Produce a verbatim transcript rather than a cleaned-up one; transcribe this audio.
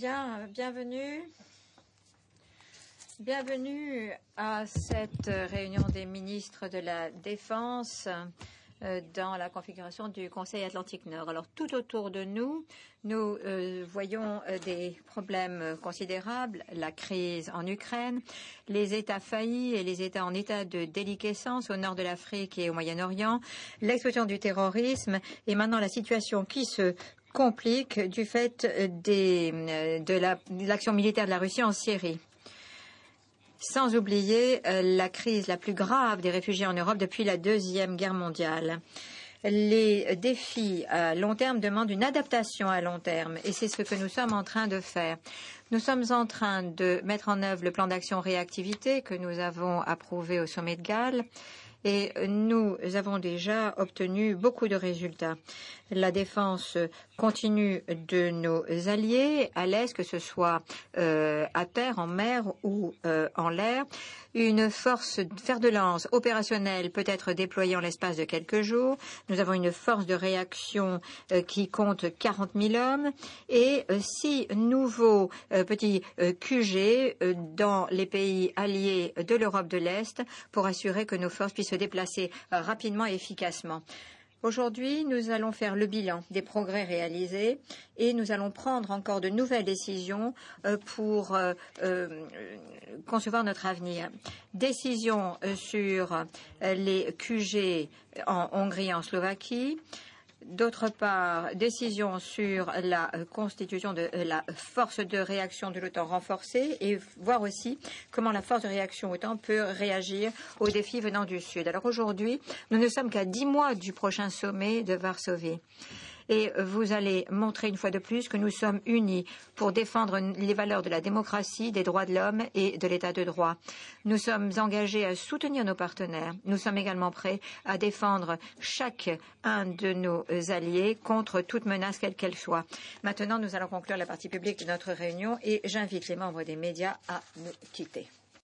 Bien, bienvenue. Bienvenue à cette réunion des ministres de la Défense euh, dans la configuration du Conseil Atlantique Nord. Alors, tout autour de nous, nous euh, voyons euh, des problèmes considérables, la crise en Ukraine, les États faillis et les États en état de déliquescence au nord de l'Afrique et au Moyen-Orient, l'explosion du terrorisme et maintenant la situation qui se complique du fait des, de la, de l'action militaire de la Russie en Syrie. Sans oublier euh, la crise la plus grave des réfugiés en Europe depuis la Deuxième Guerre mondiale. Les défis à long terme demandent une adaptation à long terme et c'est ce que nous sommes en train de faire. Nous sommes en train de mettre en œuvre le plan d'action réactivité que nous avons approuvé au sommet de Galles. Et nous avons déjà obtenu beaucoup de résultats. La défense continue de nos alliés à l'Est, que ce soit euh, à terre, en mer ou euh, en l'air. Une force fer de lance opérationnelle peut être déployée en l'espace de quelques jours. Nous avons une force de réaction euh, qui compte quarante mille hommes et euh, six nouveaux euh, petits euh, Q G euh, dans les pays alliés de l'Europe de l'Est pour assurer que nos forces puissent se déplacer euh, rapidement et efficacement. Aujourd'hui, nous allons faire le bilan des progrès réalisés et nous allons prendre encore de nouvelles décisions euh, pour euh, euh, concevoir notre avenir. Décisions euh, sur euh, les Q G en Hongrie et en Slovaquie. D'autre part, décision sur la constitution de la force de réaction de l'OTAN renforcée et voir aussi comment la force de réaction OTAN peut réagir aux défis venant du Sud. Alors aujourd'hui, nous ne sommes qu'à dix mois du prochain sommet de Varsovie. Et vous allez montrer une fois de plus que nous sommes unis pour défendre les valeurs de la démocratie, des droits de l'homme et de l'état de droit. Nous sommes engagés à soutenir nos partenaires. Nous sommes également prêts à défendre chacun de nos alliés contre toute menace quelle qu'elle soit. Maintenant, nous allons conclure la partie publique de notre réunion et j'invite les membres des médias à nous quitter.